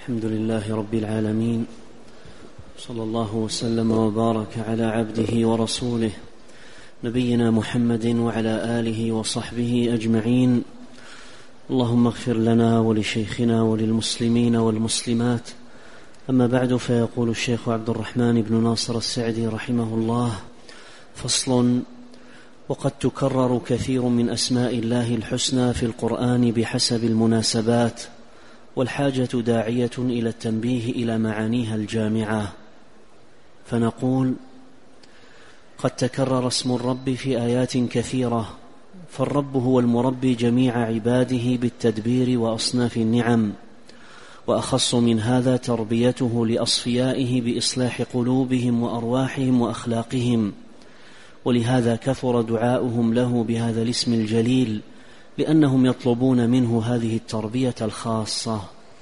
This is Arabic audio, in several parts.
الحمد لله رب العالمين، صلى الله وسلم وبارك على عبده ورسوله نبينا محمد وعلى آله وصحبه أجمعين. اللهم اغفر لنا ولشيخنا وللمسلمين والمسلمات. أما بعد، فيقول الشيخ عبد الرحمن بن ناصر السعدي رحمه الله: فصل: وقد تكرر كثير من أسماء الله الحسنى في القرآن بحسب المناسبات، والحاجة داعية إلى التنبيه إلى معانيها الجامعة. فنقول: قد تكرر اسم الرب في آيات كثيرة، فالرب هو المربي جميع عباده بالتدبير وأصناف النعم، وأخص من هذا تربيته لأصفيائه بإصلاح قلوبهم وأرواحهم وأخلاقهم، ولهذا كثر دعاؤهم له بهذا الاسم الجليل، لأنهم يطلبون منه هذه التربية الخاصة.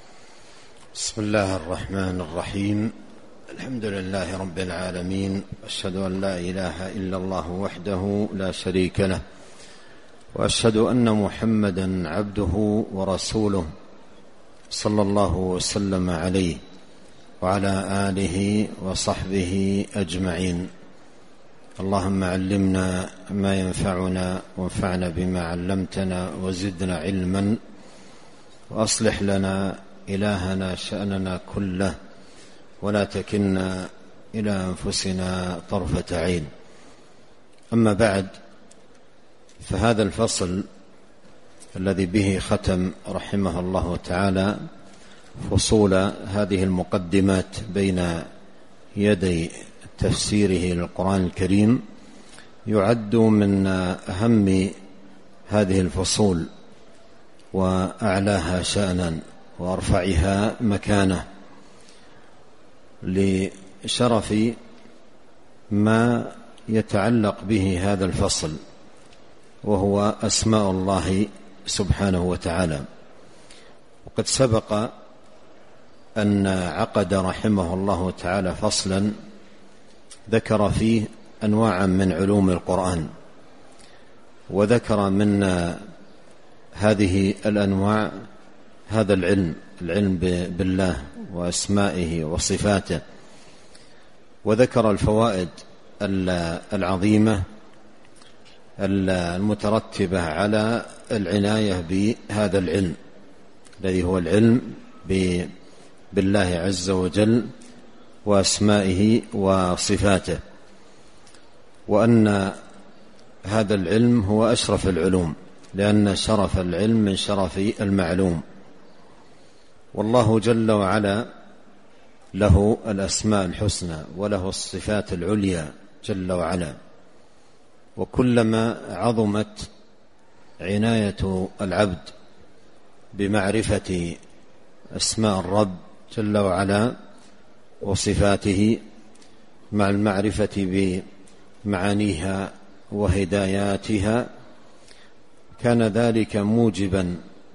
بسم الله الرحمن الرحيم. الحمد لله رب العالمين، أشهد أن لا إله إلا الله وحده لا شريك له، وأشهد أن محمدا عبده ورسوله، صلى الله وسلم عليه وعلى آله وصحبه أجمعين. اللهم علمنا ما ينفعنا، وانفعنا بما علمتنا، وزدنا علما، وأصلح لنا إلهنا شأننا كله، ولا تكلنا إلى أنفسنا طرفة عين. أما بعد، فهذا الفصل الذي به ختم رحمه الله تعالى فصول هذه المقدمات بين يدي تفسيره للقرآن الكريم يعد من أهم هذه الفصول، وأعلاها شأنا، وأرفعها مكانة، لشرف ما يتعلق به هذا الفصل، وهو أسماء الله سبحانه وتعالى. وقد سبق أن عقد رحمه الله تعالى فصلا ذكر فيه أنواعا من علوم القرآن، وذكر من هذه الأنواع هذا العلم بالله وأسمائه وصفاته، وذكر الفوائد العظيمة المترتبة على العناية بهذا العلم الذي هو العلم بالله عز وجل وأسمائه وصفاته، وأن هذا العلم هو أشرف العلوم، لأن شرف العلم من شرف المعلوم. والله جل وعلا له الأسماء الحسنى، وله الصفات العليا جل وعلا، وكلما عظمت عناية العبد بمعرفة أسماء الرب جل وعلا وصفاته مع المعرفة بمعانيها وهداياتها، كان ذلك موجبا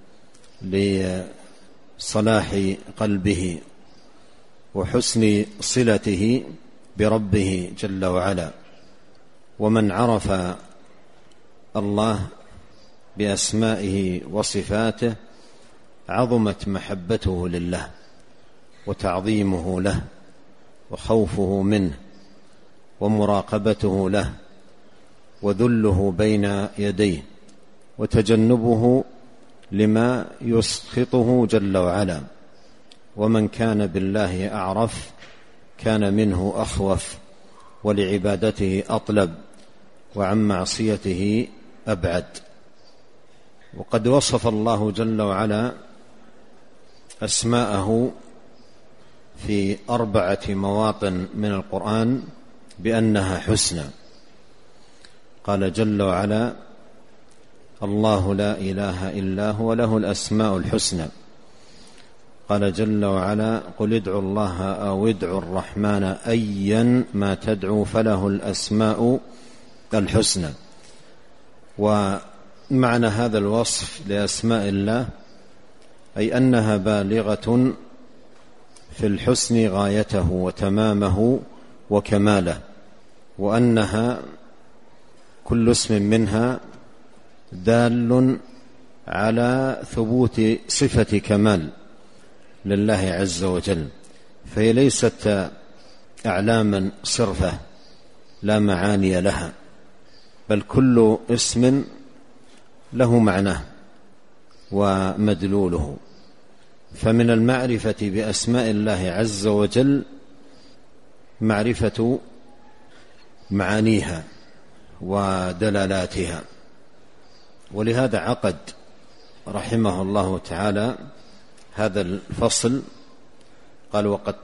لصلاح قلبه وحسن صلته بربه جل وعلا. ومن عرف الله بأسمائه وصفاته عظمت محبته لله، وتعظيمه له، وخوفه منه، ومراقبته له، وذله بين يديه، وتجنبه لما يسخطه جل وعلا. ومن كان بالله أعرف كان منه أخوف، ولعبادته أطلب، وعن معصيته أبعد. وقد وصف الله جل وعلا أسماءه في 4 مواطن من القرآن بأنها حسنى. قال جل وعلا: الله لا إله إلا هو له الأسماء الحسنى. قال جل وعلا: قل ادعوا الله أو ادعوا الرحمن أيا ما تدعو فله الأسماء الحسنى. ومعنى هذا الوصف لأسماء الله أي أنها بالغة في الحسن غايته وتمامه وكماله، وأنها كل اسم منها دال على ثبوت صفة كمال، لله عز وجل، فهي ليست أعلاما صرفة لا معاني لها، بل كل اسم له معناه ومدلوله. فمن المعرفة بأسماء الله عز وجل معرفة معانيها ودلالاتها. ولهذا عقد رحمه الله تعالى هذا الفصل، قال: وقد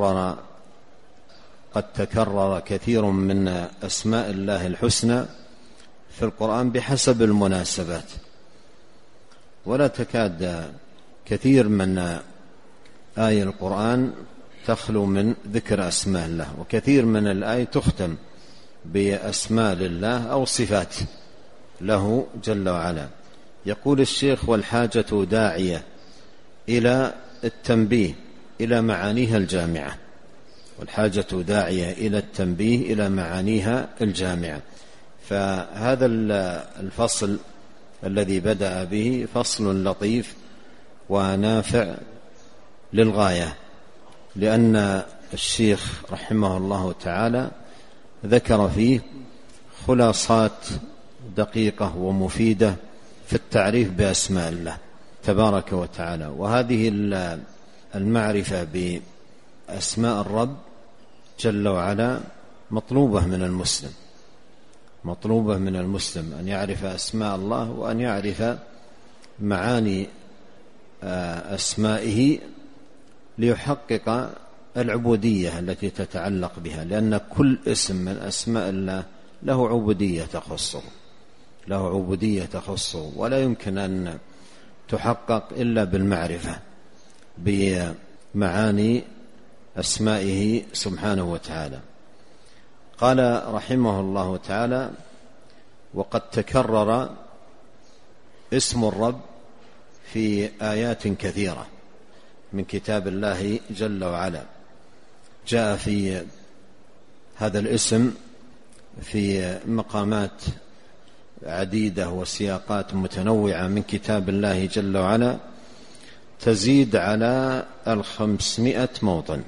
تكرر كثير من أسماء الله الحسنى في القرآن بحسب المناسبات، ولا تكاد كثير من آية القرآن تخلو من ذكر أسماء الله، وكثير من الآية تختم بأسماء لله أو صفات له جل وعلا. يقول الشيخ: والحاجة داعية إلى التنبيه إلى معانيها الجامعة، والحاجة داعية إلى التنبيه إلى معانيها الجامعة. فهذا الفصل الذي بدأ به فصل لطيف ونافع للغاية، لأن الشيخ رحمه الله تعالى ذكر فيه خلاصات دقيقة ومفيدة في التعريف بأسماء الله تبارك وتعالى. وهذه المعرفة بأسماء الرب جل وعلا مطلوبة من المسلم أن يعرف أسماء الله وأن يعرف معاني أسمائه ليحقق العبودية التي تتعلق بها، لأن كل اسم من أسماء الله له عبودية تخصه، ولا يمكن أن تحقق إلا بالمعرفة بمعاني أسمائه سبحانه وتعالى. قال رحمه الله تعالى: وقد تكرر اسم الرب في آيات كثيرة من كتاب الله جل وعلا. جاء في هذا الاسم في مقامات عديدة وسياقات متنوعة من كتاب الله جل وعلا تزيد على 500 موطن،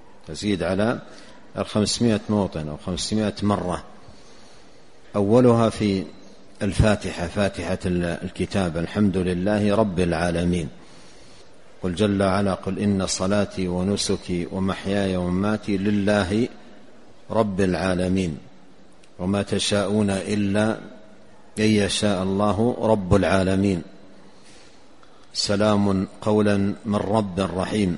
500 موطن أو 500 مرة. أولها في الفاتحة، فاتحة الكتاب: الحمد لله رب العالمين. قل جل وعلا: قل إن صلاتي ونسكي ومحياي ومماتي لله رب العالمين وما تشاءون إلا أن يشاء الله رب العالمين. سلام قولا من رب رحيم.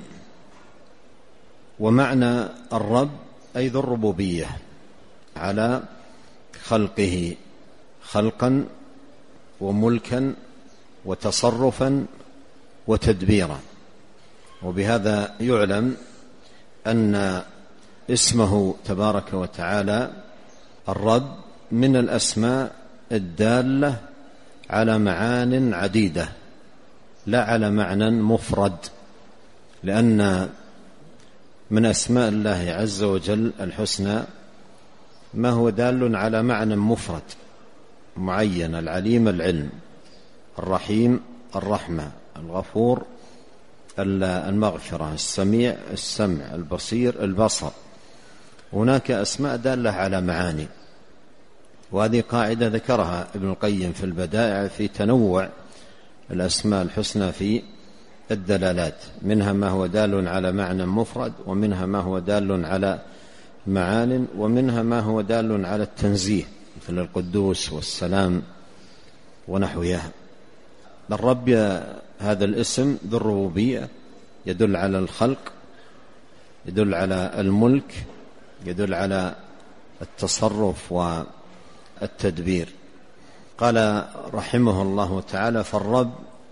ومعنى الرب أي ذو الربوبية على خلقه، خلقا وملكا وتصرفا وتدبيرا. وبهذا يعلم أن اسمه تبارك وتعالى الرب من الأسماء الدالة على معان عديدة لا على معنى مفرد، لأن من أسماء الله عز وجل الحسنى ما هو دال على معنى مفرد معين: العليم العلم، الرحيم الرحمة، الغفور المغفرة، السميع السمع، البصير البصر. هناك أسماء دالة على معاني، وهذه قاعدة ذكرها ابن القيم في البدائع في تنوع الأسماء الحسنى في الدلالات، منها ما هو دال على معنى مفرد، ومنها ما هو دال على معان، ومنها ما هو دال على التنزيه مثل القدوس والسلام ونحوها. الرب هذا الاسم ذو الربوبية يدل على الخلق، يدل على الملك، يدل على التصرف والتدبير. قال رحمه الله تعالى: فالرب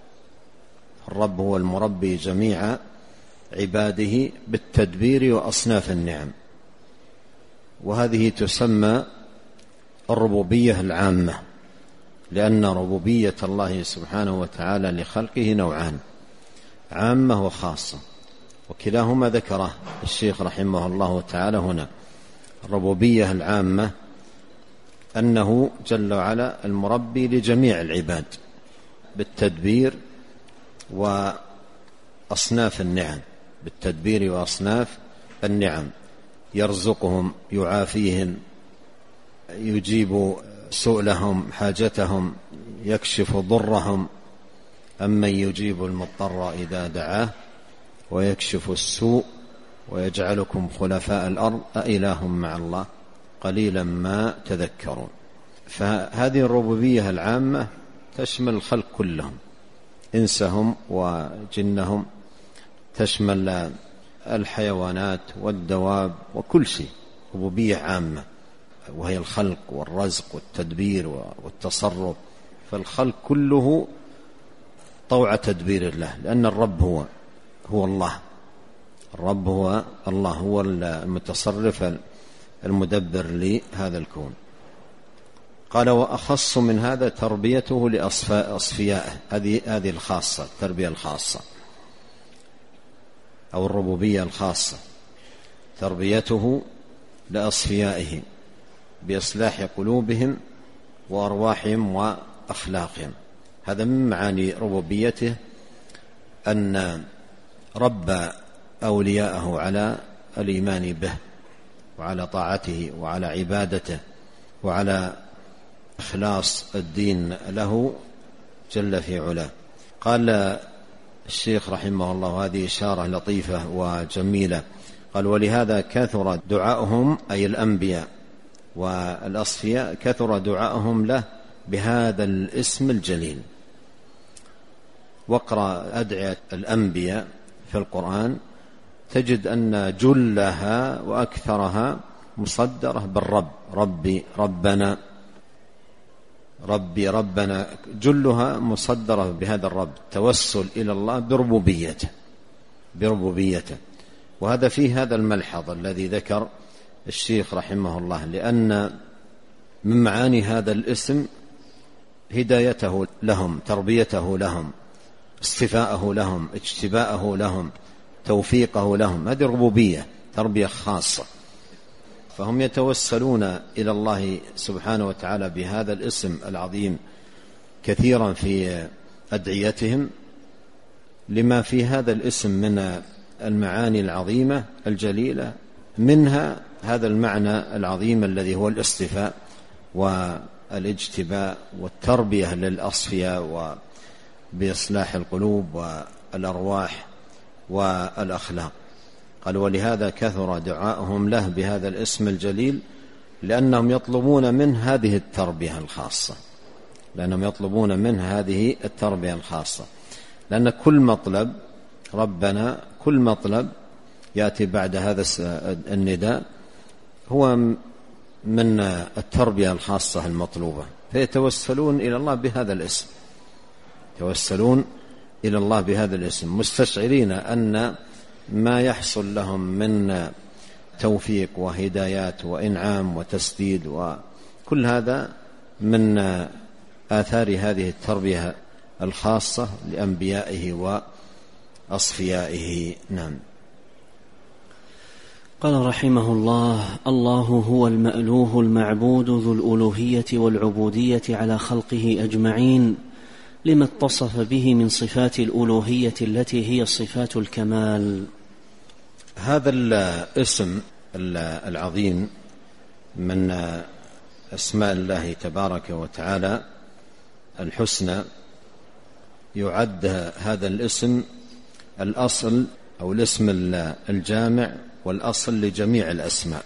هو المربي جميع عباده بالتدبير وأصناف النعم. وهذه تسمى الربوبية العامة، لأن ربوبية الله سبحانه وتعالى لخلقه نوعان: عامة وخاصة، وكلاهما ذكره الشيخ رحمه الله تعالى هنا. الربوبية العامة أنه جل وعلا المربي لجميع العباد بالتدبير وأصناف النعم. بالتدبير وأصناف النعم، يرزقهم، يعافيهم، يجيب سؤلهم حاجتهم، يكشف ضرهم. أمن يجيب المضطر إذا دعاه ويكشف السوء ويجعلكم خلفاء الأرض أإله مع الله قليلا ما تذكرون. فهذه الربوبية العامة تشمل الخلق كلهم، إنسهم وجنهم، تشمل الحيوانات والدواب وكل شيء، ربوبية عامة، وهي الخلق والرزق والتدبير والتصرف. فالخلق كله طوع تدبير الله، لأن الرب هو الله، الرب هو الله، هو المتصرف المدبر لهذا الكون. قال وأخص من هذا تربيته لأصفيائه، هذه الخاصة، التربية الخاصة أو الربوبية الخاصة، تربيته لأصفيائه بإصلاح قلوبهم وأرواحهم وأخلاقهم. هذا من معاني ربوبيته، أن رب أولياءه على الإيمان به وعلى طاعته وعلى عبادته وعلى إخلاص الدين له جل في علاه. قال الشيخ رحمه الله، هذه إشارة لطيفة وجميلة، قال ولهذا كثر دعاؤهم، أي الأنبياء والأصفياء، كثر دعاؤهم له بهذا الاسم الجليل. واقرأ أدعية الأنبياء في القرآن تجد أن جلها وأكثرها مصدرة بالرب، ربي، ربنا، ربي، ربنا، جلها مصدرة بهذا الرب، توسل إلى الله بربوبيته. وهذا فيه هذا الملحظ الذي ذكر الشيخ رحمه الله، لأن من معاني هذا الاسم هدايته لهم، تربيته لهم، اصطفاءه لهم، اجتباءه لهم، توفيقه لهم. هذه ربوبية، تربية خاصة. فهم يتوسلون إلى الله سبحانه وتعالى بهذا الاسم العظيم كثيرا في أدعيتهم، لما في هذا الاسم من المعاني العظيمة الجليلة، منها هذا المعنى العظيم الذي هو الاصطفاء والاجتباء والتربية للأصفياء وبإصلاح القلوب والأرواح والأخلاق. قال ولهذا كثر دعاءهم له بهذا الاسم الجليل، لأنهم يطلبون منه هذه التربية الخاصة، لأن كل مطلب ربنا، كل مطلب يأتي بعد هذا النداء هو من التربية الخاصة المطلوبة، فيتوسلون إلى الله بهذا الاسم، مستشعرين أن ما يحصل لهم من توفيق وهدايات وإنعام وتسديد وكل هذا من آثار هذه التربية الخاصة لأنبيائه وأصفيائه. نعم. قال رحمه الله: الله هو المألوه المعبود ذو الألوهية والعبودية على خلقه أجمعين، لما اتصف به من صفات الألوهية التي هي صفات الكمال. هذا الاسم العظيم من أسماء الله تبارك وتعالى الحسنى، يعد هذا الاسم الأصل أو الاسم الجامع والأصل لجميع الأسماء،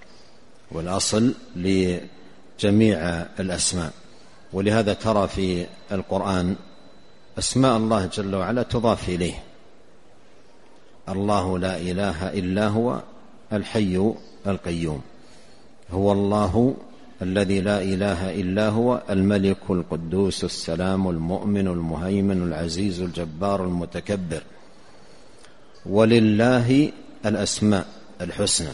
ولهذا ترى في القرآن أسماء الله جل وعلا تضاف إليه: الله لا إله إلا هو الحي القيوم، هو الله الذي لا إله إلا هو الملك القدوس السلام المؤمن المهيمن العزيز الجبار المتكبر. ولله الأسماء الحسنى،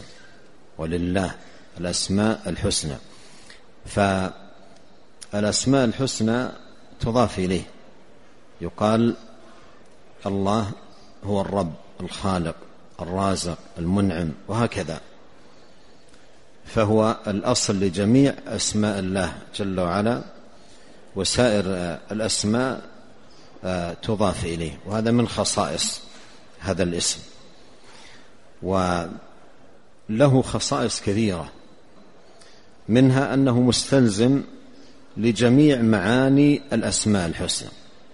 فالأسماء الحسنى تضاف إليه، يقال الله هو الرب الخالق الرازق المنعم، وهكذا. فهو الأصل لجميع أسماء الله جل وعلا، وسائر الأسماء تضاف إليه، وهذا من خصائص هذا الاسم. وله خصائص كثيرة، منها أنه مستلزم لجميع معاني الأسماء الحسنى.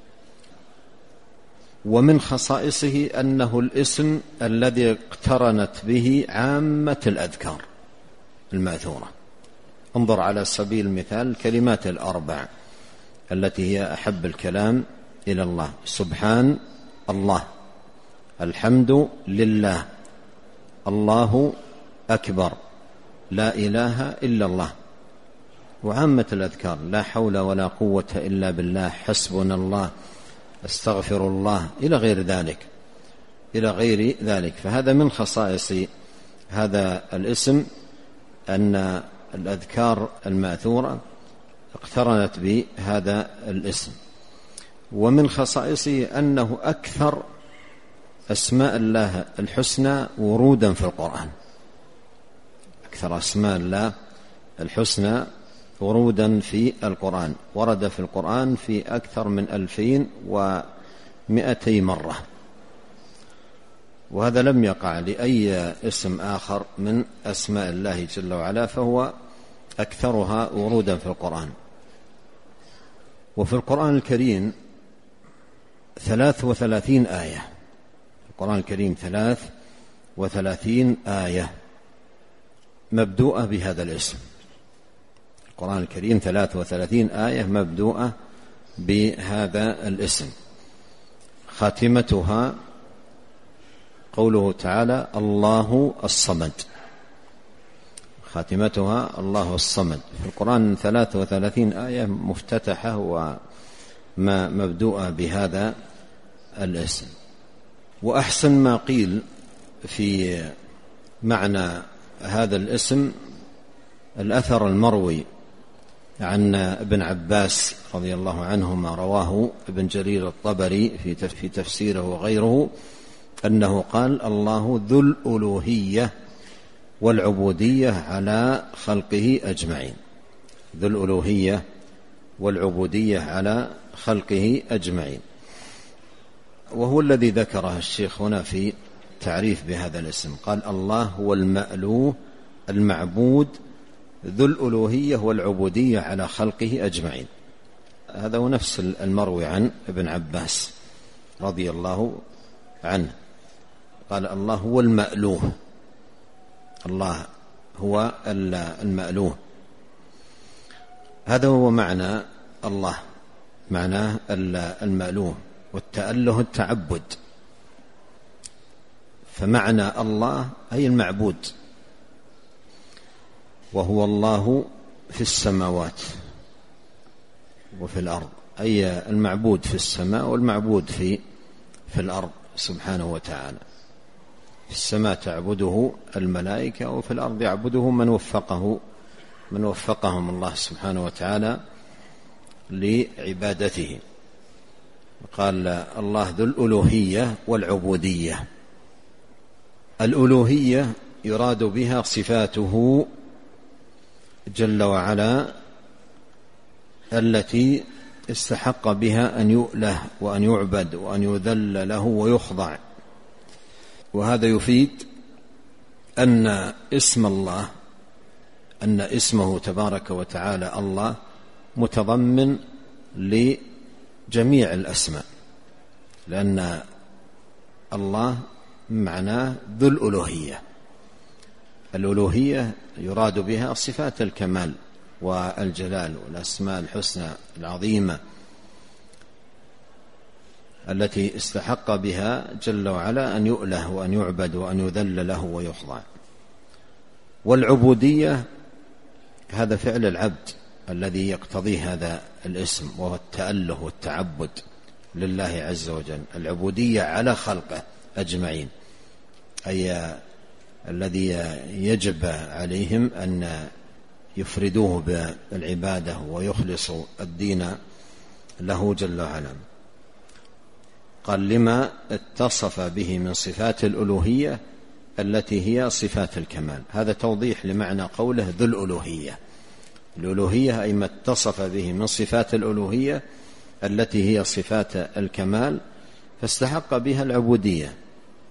ومن خصائصه أنه الاسم الذي اقترنت به عامة الأذكار المأثورة. انظر على سبيل المثال الكلمات الأربع التي هي أحب الكلام إلى الله: سبحان الله، الحمد لله، الله أكبر، لا إله إلا الله. وعامة الأذكار: لا حول ولا قوة إلا بالله، حسبنا الله، استغفر الله، إلى غير ذلك. فهذا من خصائص هذا الاسم أن الأذكار المأثورة اقترنت بهذا الاسم. ومن خصائصه أنه أكثر أسماء الله الحسنى ورودا في القرآن، أكثر أسماء الله الحسنى ورودا في القرآن. ورد في القرآن في أكثر من 2200 مرة، وهذا لم يقع لأي اسم آخر من أسماء الله جل وعلا، فهو أكثرها ورودا في القرآن. وفي القرآن الكريم 33 آية، القرآن الكريم 33 آية مبدوءة بهذا الاسم. القرآن الكريم 33 آية مبدوءة بهذا الاسم، خاتمتها قوله تعالى: الله الصمد، خاتمتها الله الصمد. في القرآن 33 آية مفتتحة ومبدوءة بهذا الاسم. وأحسن ما قيل في معنى هذا الاسم الأثر المروي عن ابن عباس رضي الله عنهما، رواه ابن جرير الطبري في تفسيره وغيره، أنه قال: الله ذو الألوهية والعبودية على خلقه أجمعين. ذو الألوهية والعبودية على خلقه أجمعين. وهو الذي ذكره الشيخ هنا في تعريف بهذا الاسم، قال: الله هو المألوه المعبود ذو الألوهية والعبودية على خلقه أجمعين. هذا هو نفس المروي عن ابن عباس رضي الله عنه، قال: الله هو المألوه، الله هو المألوه. هذا هو معنى الله، معناه المألوه. والتأله التعبد، فمعنى الله أي المعبود، وهو الله في السماوات وفي الأرض، أي المعبود في السماء والمعبود في الأرض سبحانه وتعالى. في السماء تعبده الملائكة، وفي الأرض يعبده من وفقهم الله سبحانه وتعالى لعبادته. قال: الله ذو الألوهية والعبودية. الألوهية يراد بها صفاته جل وعلا التي استحق بها أن يؤله وأن يعبد وأن يذل له ويخضع. وهذا يفيد أن اسمه تبارك وتعالى الله متضمن لجميع الأسماء، لأن الله معناه ذو الألوهية. الألوهية يراد بها صفات الكمال والجلال والأسماء الحسنى العظيمة التي استحق بها جل وعلا أن يؤله وأن يعبد وأن يذل له ويخضع. والعبودية هذا فعل العبد الذي يقتضيه هذا الاسم، وهو التأله والتعبد لله عز وجل. العبودية على خلقه أجمعين، أي الذي يجب عليهم أن يفردوه بالعبادة ويخلصوا الدين له جل وعلا. قال: لما اتصف به من صفات الألوهية التي هي صفات الكمال. هذا توضيح لمعنى قوله ذو الألوهية. الألوهية أي ما اتصف به من صفات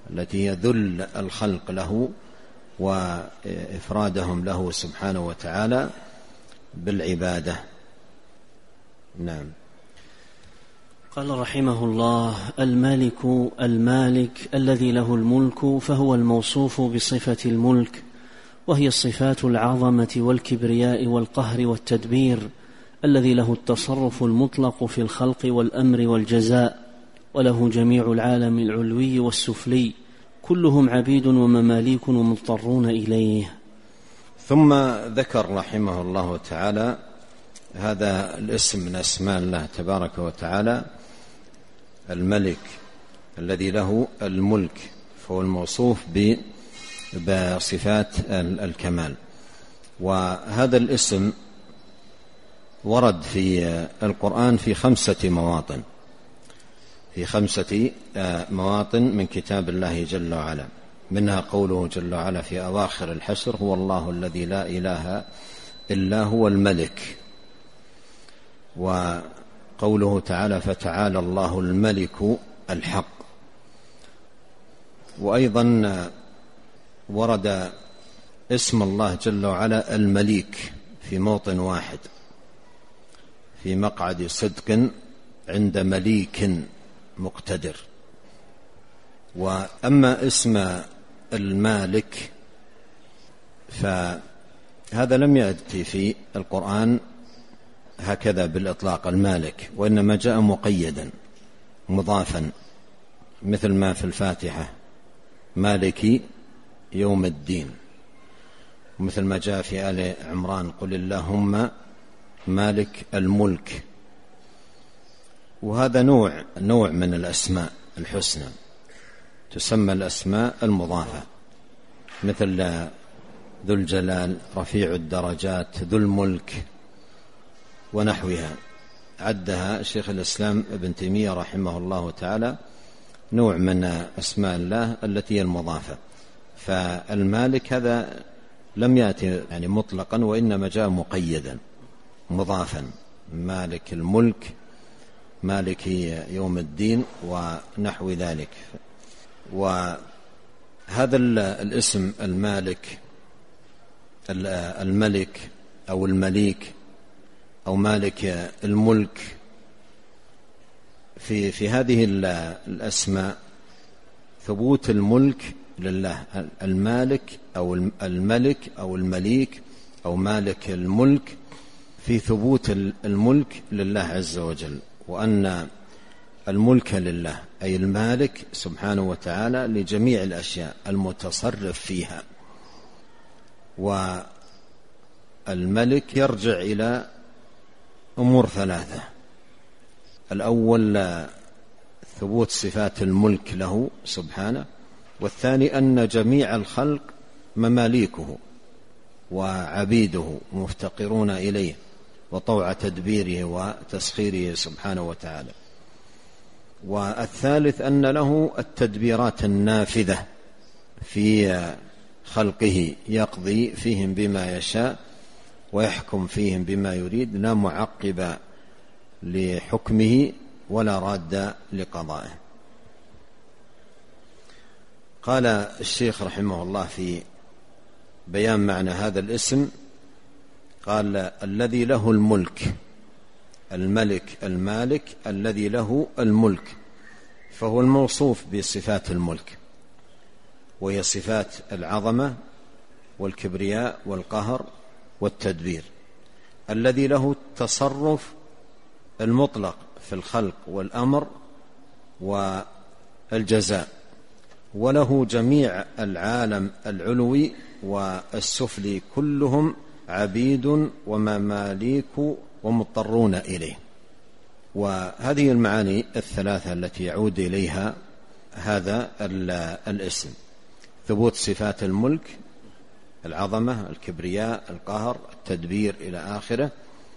التي هي ذل الخلق له وإفرادهم له سبحانه وتعالى بالعبادة. نعم. قال رحمه الله: المالك الذي له الملك، فهو الموصوف بصفة الملك، وهي الصفات العظمة والكبرياء والقهر والتدبير، الذي له التصرف المطلق في الخلق والأمر والجزاء، وله جميع العالم العلوي والسفلي، كلهم عبيد ومماليك ومضطرون إليه. ثم ذكر رحمه الله تعالى هذا الاسم من أسماء الله تبارك وتعالى، الملك الذي له الملك، فهو الموصوف بصفات الكمال. وهذا الاسم ورد في القرآن في 5 مواطن، في 5 مواطن من كتاب الله جل وعلا، منها قوله جل وعلا في أواخر الحشر: هو الله الذي لا إله إلا هو الملك. وقوله تعالى: فتعالى الله الملك الحق. وأيضا ورد اسم الله جل وعلا المليك في موطن واحد، في مقعد صدق عند مليك مقتدر. وأما اسم المالك فهذا لم يأتي في القرآن هكذا بالإطلاق المالك، وإنما جاء مقيدا مضافا، مثل ما في الفاتحة: مالك يوم الدين، ومثل ما جاء في آل عمران: قل اللهم مالك الملك. وهذا نوع من الأسماء الحسنى، تسمى الأسماء المضافة، مثل ذو الجلال، رفيع الدرجات، ذو الملك، ونحوها. عدها شيخ الإسلام ابن تيمية رحمه الله تعالى نوع من أسماء الله التي هي المضافة. فالمالك هذا لم يأتي يعني مطلقا، وإنما جاء مقيدا مضافا: مالك الملك، مالك يوم الدين، ونحو ذلك. وهذا الاسم المالك، الملك أو المليك أو مالك الملك، في هذه الأسماء ثبوت الملك لله. المالك أو الملك أو المليك أو مالك الملك، في ثبوت الملك لله عز وجل، وأن الملك لله، أي المالك سبحانه وتعالى لجميع الأشياء المتصرف فيها. والملك يرجع إلى أمور 3: الأول ثبوت صفات الملك له سبحانه، والثاني أن جميع الخلق مماليكه وعبيده مفتقرون إليه وطوع تدبيره وتسخيره سبحانه وتعالى، والثالث أن له التدبيرات النافذة في خلقه، يقضي فيهم بما يشاء ويحكم فيهم بما يريد، لا معقب لحكمه ولا راد لقضائه. قال الشيخ رحمه الله في بيان معنى هذا الاسم، قال: الذي له الملك، الملك المالك الذي له الملك، فهو الموصوف بصفات الملك، وهي صفات العظمة والكبرياء والقهر والتدبير، الذي له التصرف المطلق في الخلق والأمر والجزاء، وله جميع العالم العلوي والسفلي، كلهم عبيد ومماليك ومضطرون إليه. وهذه المعاني 3 التي يعود إليها هذا الاسم: ثبوت صفات الملك، العظمة، الكبرياء، القهر، التدبير إلى آخره،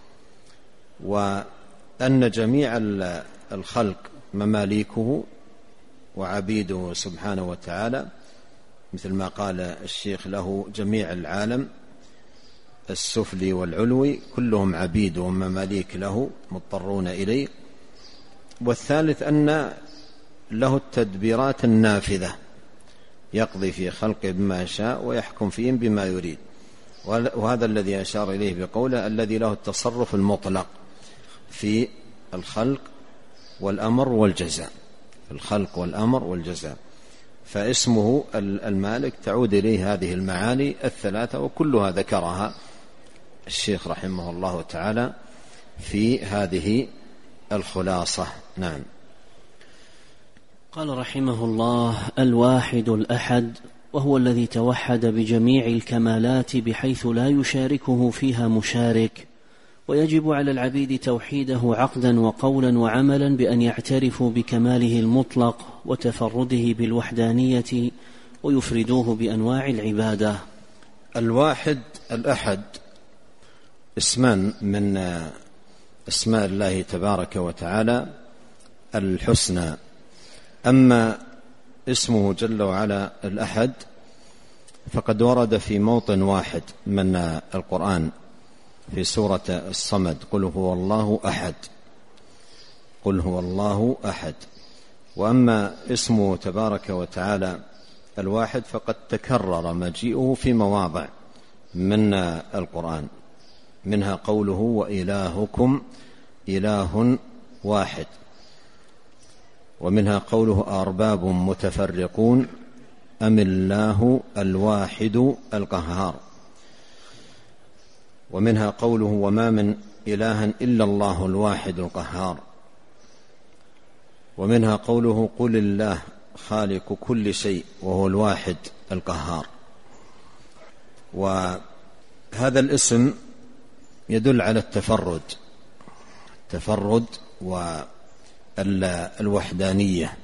وأن جميع الخلق مماليكه وعبيده سبحانه وتعالى، مثل ما قال الشيخ: له جميع العالم السفلي والعلوي، كلهم عبيد ومماليك له مضطرون إليه. والثالث أن له التدبيرات النافذة، يقضي في خلقه بما يشاء ويحكم فيهم بما يريد. وهذا الذي أشار إليه بقوله الذي له التصرف المطلق في الخلق والأمر والجزاء، في الخلق والأمر والجزاء. فاسمه المالك تعود إليه هذه المعاني الثلاثة، وكلها ذكرها الشيخ رحمه الله تعالى في هذه الخلاصة. نعم. قال رحمه الله: الواحد الأحد، وهو الذي توحد بجميع الكمالات بحيث لا يشاركه فيها مشارك، ويجب على العبيد توحيده عقدا وقولا وعملا بأن يعترفوا بكماله المطلق وتفرده بالوحدانية ويفردوه بأنواع العبادة. الواحد الأحد اسمان من اسماء الله تبارك وتعالى الحسنى. أما اسمه جل وعلا الأحد فقد ورد في موطن واحد من القرآن في سورة الصمد: قل هو الله أحد، قل هو الله أحد. وأما اسمه تبارك وتعالى الواحد فقد تكرر مجيئه في مواضع من القرآن، منها قوله: وإلهكم إله واحد، ومنها قوله: أرباب متفرقون أم الله الواحد القهار، ومنها قوله: وما من إله إلا الله الواحد القهار، ومنها قوله: قل الله خالق كل شيء وهو الواحد القهار. وهذا الاسم يدل على التفرد والوحدانية.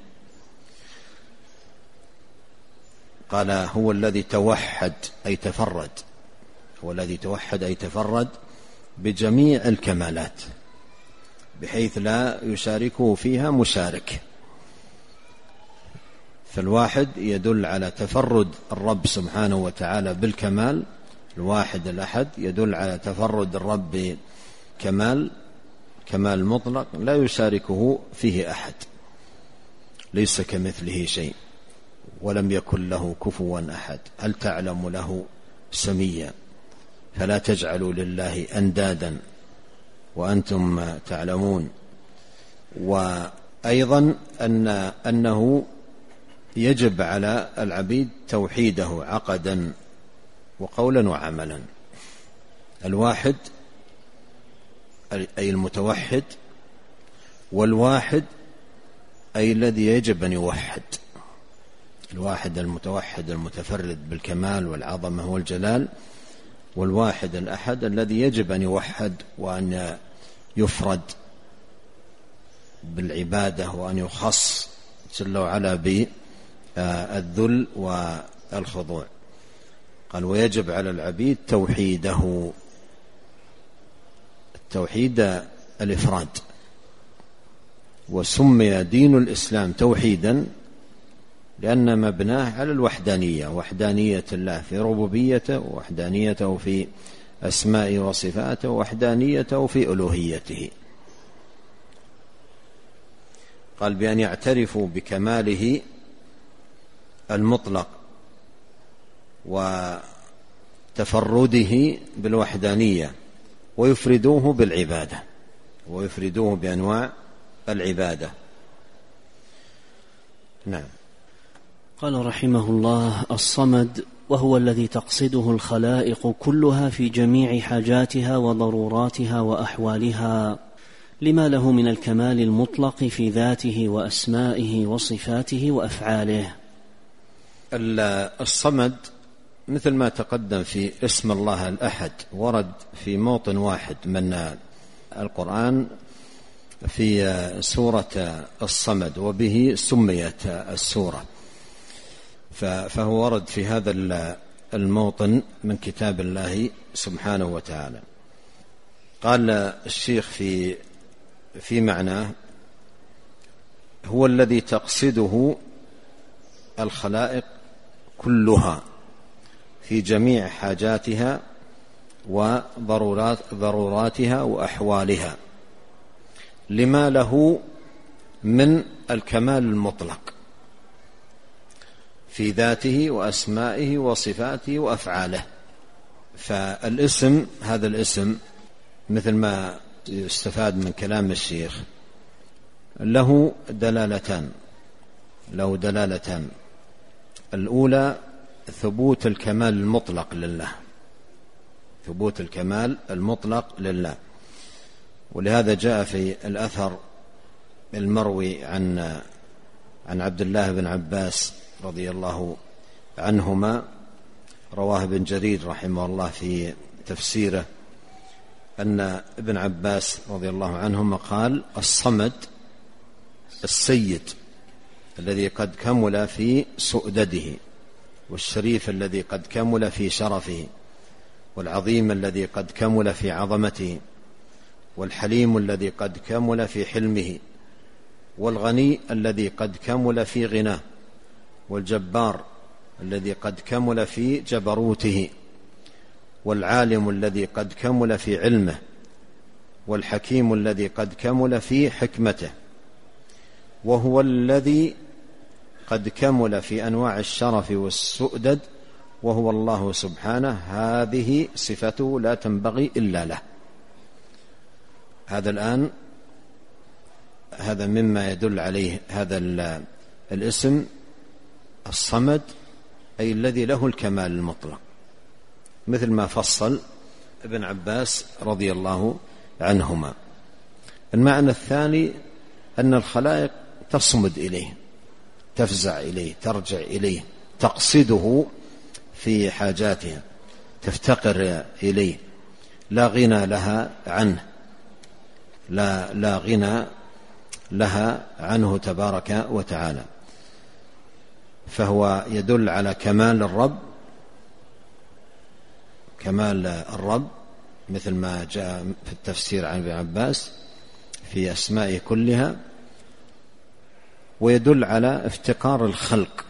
قال: هو الذي توحد أي تفرد، هو الذي توحد أي تفرد بجميع الكمالات بحيث لا يشاركه فيها مشارك. فالواحد يدل على تفرد الرب سبحانه وتعالى بالكمال، الواحد الأحد يدل على تفرد الرب بكمال مطلق لا يشاركه فيه أحد، ليس كمثله شيء ولم يكن له كفوا أحد. هل تعلم له سميا؟ فلا تجعلوا لله أندادا وأنتم تعلمون. وأيضا أنه يجب على العبيد توحيده عقدا وقولا وعملا. الواحد أي المتوحد، والواحد أي الذي يجب أن يوحد. الواحد المتوحد المتفرد بالكمال والعظمة والجلال، والواحد الأحد الذي يجب أن يوحد وأن يفرد بالعبادة وأن يخص جل وعلا بالذل والخضوع. قال: ويجب على العبيد توحيده. التوحيد الإفراد، وسمي دين الإسلام توحيدا لأن مبناه على الوحدانية، وحدانية الله في ربوبيته، ووحدانيته في أسمائه وصفاته، ووحدانيته في ألوهيته. قال: بأن يعترفوا بكماله المطلق وتفرده بالوحدانية ويفردوه بالعبادة، ويفردوه بأنواع العبادة. نعم. قال رحمه الله: الصمد، وهو الذي تقصده الخلائق كلها في جميع حاجاتها وضروراتها وأحوالها، لما له من الكمال المطلق في ذاته وأسمائه وصفاته وأفعاله. الصمد مثل ما تقدم في اسم الله الأحد ورد في موطن واحد من القرآن في سورة الصمد، وبه سميت السورة، فهو ورد في هذا الموطن من كتاب الله سبحانه وتعالى. قال الشيخ في معناه: هو الذي تقصده الخلائق كلها في جميع حاجاتها وضروراتها وأحوالها، لما له من الكمال المطلق. في ذاته وأسمائه وصفاته وأفعاله. فالاسم، هذا الاسم مثل ما يستفاد من كلام الشيخ، له دلالتان. الأولى ثبوت الكمال المطلق لله، ثبوت الكمال المطلق لله. ولهذا جاء في الأثر المروي عن عبد الله بن عباس رضي الله عنهما، رواه ابن جرير رحمه الله في تفسيره، أن ابن عباس رضي الله عنهما قال: الصمد السيد الذي قد كمل في سؤدده، والشريف الذي قد كمل في شرفه، والعظيم الذي قد كمل في عظمته، والحليم الذي قد كمل في حلمه، والغني الذي قد كمل في غناه، والجبار الذي قد كمل في جبروته، والعالم الذي قد كمل في علمه، والحكيم الذي قد كمل في حكمته، وهو الذي قد كمل في أنواع الشرف والسؤدد، وهو الله سبحانه، هذه صفته لا تنبغي إلا له. هذا الآن هذا مما يدل عليه هذا الاسم الصمد، أي الذي له الكمال المطلق، مثل ما فصل ابن عباس رضي الله عنهما. المعنى الثاني أن الخلائق تصمد إليه، تفزع إليه، ترجع إليه، تقصده في حاجاتها، تفتقر إليه، لا غنى لها عنه، لا غنى لها عنه تبارك وتعالى. فهو يدل على كمال الرب مثل ما جاء في التفسير عن ابن عباس في أسمائه كلها، ويدل على افتقار الخلق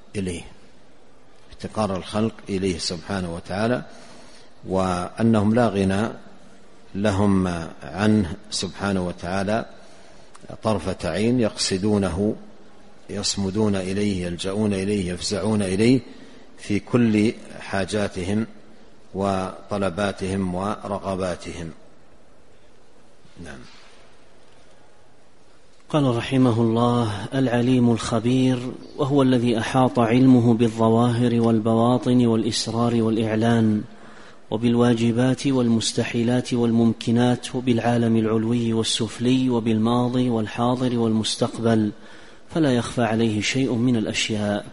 إليه سبحانه وتعالى، وأنهم لا غنى لهم عنه سبحانه وتعالى طرفة عين، يقصدونه، يصمدون إليه، يلجؤون إليه، يفزعون إليه في كل حاجاتهم وطلباتهم ورغباتهم. نعم. قال رحمه الله: العليم الخبير، وهو الذي أحاط علمه بالظواهر والبواطن والإسرار والإعلان، وبالواجبات والمستحيلات والممكنات، وبالعالم العلوي والسفلي، وبالماضي والحاضر والمستقبل، فلا يخفى عليه شيء من الأشياء.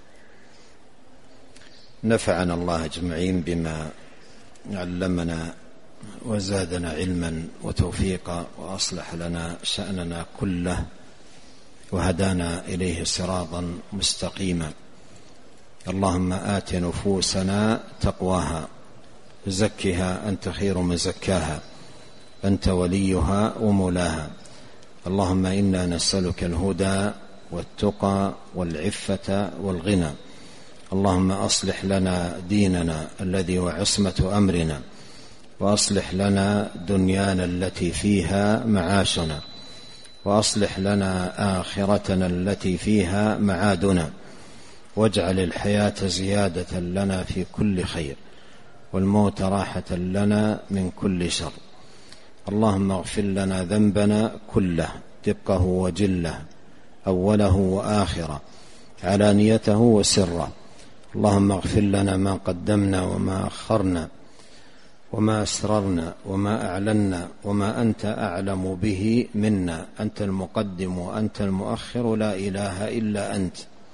نفعنا الله أجمعين بما علمنا وزادنا علما وتوفيقا، وأصلح لنا شأننا كله، وهدانا إليه صراطا مستقيما. اللهم آت نفوسنا تقواها، زكها أنت خير من زكاها، أنت وليها ومولاها. اللهم إنا نسألك الهدى والتقى والعفة والغنى. اللهم أصلح لنا ديننا الذي هو عصمة أمرنا، وأصلح لنا دنيانا التي فيها معاشنا، وأصلح لنا آخرتنا التي فيها معادنا، واجعل الحياة زيادة لنا في كل خير، والموت راحة لنا من كل شر. اللهم اغفر لنا ذنبنا كله، دقه وجله، أوله وآخره، علانيته وسره. اللهم اغفر لنا ما قدمنا وما أخرنا، وما أسررنا وما أعلنا، وما أنت أعلم به منا. أنت المقدم وأنت المؤخر، لا إله إلا أنت.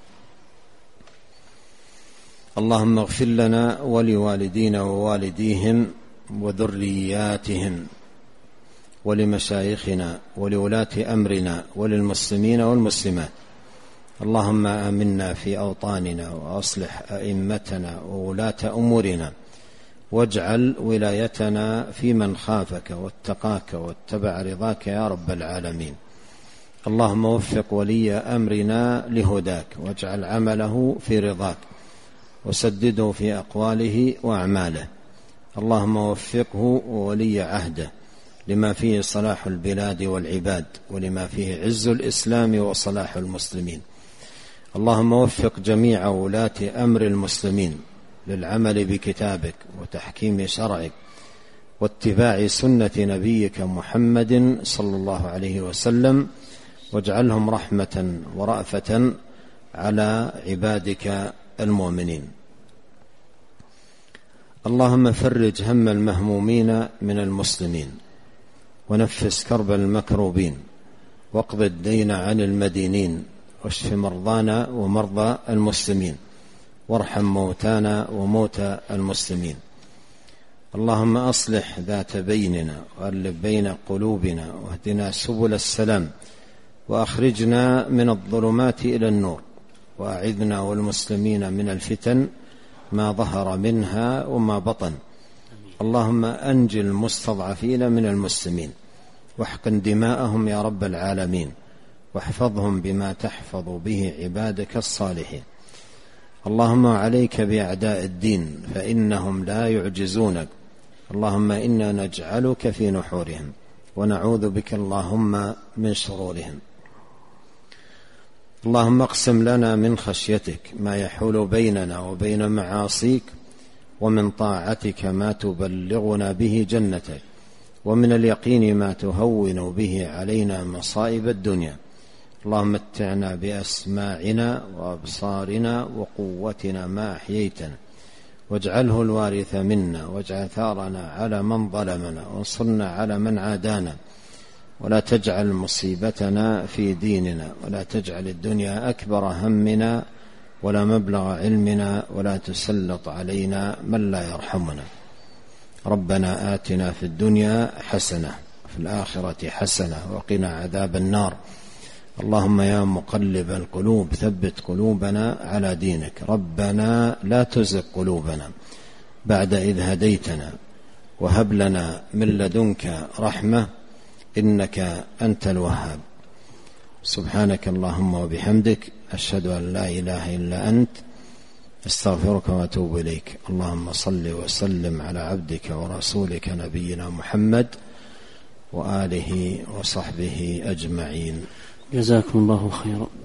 اللهم اغفر لنا ولوالدينا ووالديهم وذرياتهم، ولمشايخنا ولولاة أمرنا، وللمسلمين والمسلمات. اللهم آمنا في أوطاننا، وأصلح أئمتنا وولاة أمورنا، واجعل ولايتنا في من خافك واتقاك واتبع رضاك يا رب العالمين. اللهم وفق ولي أمرنا لهداك، واجعل عمله في رضاك، وسدده في أقواله وأعماله. اللهم وفقه وولي عهده لما فيه صلاح البلاد والعباد، ولما فيه عز الإسلام وصلاح المسلمين. اللهم وفق جميع ولاة أمر المسلمين للعمل بكتابك وتحكيم شرعك واتباع سنة نبيك محمد صلى الله عليه وسلم، واجعلهم رحمة ورأفة على عبادك المؤمنين. اللهم فرج هم المهمومين من المسلمين، ونفس كرب المكروبين، واقض الدين عن المدينين، واشف مرضانا ومرضى المسلمين، وارحم موتانا وموتى المسلمين. اللهم أصلح ذات بيننا، وألف بين قلوبنا، واهدنا سبل السلام، وأخرجنا من الظلمات إلى النور، وأعذنا والمسلمين من الفتن ما ظهر منها وما بطن. اللهم أنجِ المستضعفين من المسلمين، واحقن دماءهم يا رب العالمين، واحفظهم بما تحفظ به عبادك الصالحين. اللهم عليك بأعداء الدين فإنهم لا يعجزونك. اللهم إنا نجعلك في نحورهم، ونعوذ بك اللهم من شرورهم. اللهم اقسم لنا من خشيتك ما يحول بيننا وبين معاصيك، ومن طاعتك ما تبلغنا به جنتك، ومن اليقين ما تهون به علينا مصائب الدنيا. اللهم متعنا بأسماعنا وأبصارنا وقوتنا ما أحييتنا، واجعله الوارث منا، واجعل ثارنا على من ظلمنا، وانصرنا على من عادانا، ولا تجعل مصيبتنا في ديننا، ولا تجعل الدنيا أكبر همنا ولا مبلغ علمنا، ولا تسلط علينا من لا يرحمنا. ربنا آتنا في الدنيا حسنة وفي الآخرة حسنة وقنا عذاب النار. اللهم يا مقلب القلوب ثبت قلوبنا على دينك. ربنا لا تزغ قلوبنا بعد إذ هديتنا، وهب لنا من لدنك رحمة إنك أنت الوهاب. سبحانك اللهم وبحمدك، أشهد أن لا إله إلا أنت، استغفرك وأتوب إليك. اللهم صل وسلم على عبدك ورسولك نبينا محمد وآله وصحبه أجمعين. جزاكم الله خيرا.